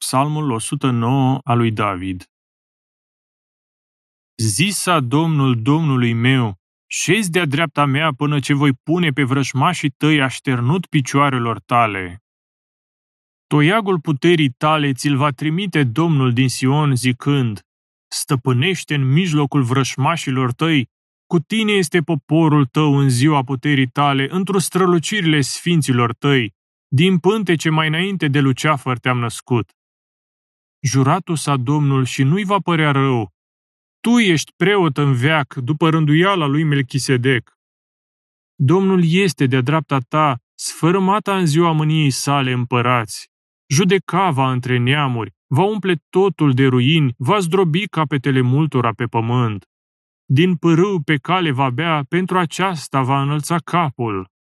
Psalmul 109 al lui David. Zisa Domnul Domnului meu, șezi de-a dreapta mea până ce voi pune pe vrășmașii tăi așternut picioarelor tale. Toiagul puterii tale ți-l va trimite Domnul din Sion zicând, stăpânește în mijlocul vrășmașilor tăi, cu tine este poporul tău în ziua puterii tale, într-o strălucirile sfinților tăi, din pântece mai înainte de luceafăr te-am născut. Juratul s-a Domnul și nu-i va părea rău. Tu ești preot în veac, după rânduiala lui Melchisedec. Domnul este de-a dreapta ta, sfărâmata în ziua mâniei sale împărați. Judeca va între neamuri, va umple totul de ruini, va zdrobi capetele multora pe pământ. Din pârâu pe cale va bea, pentru aceasta va înălța capul.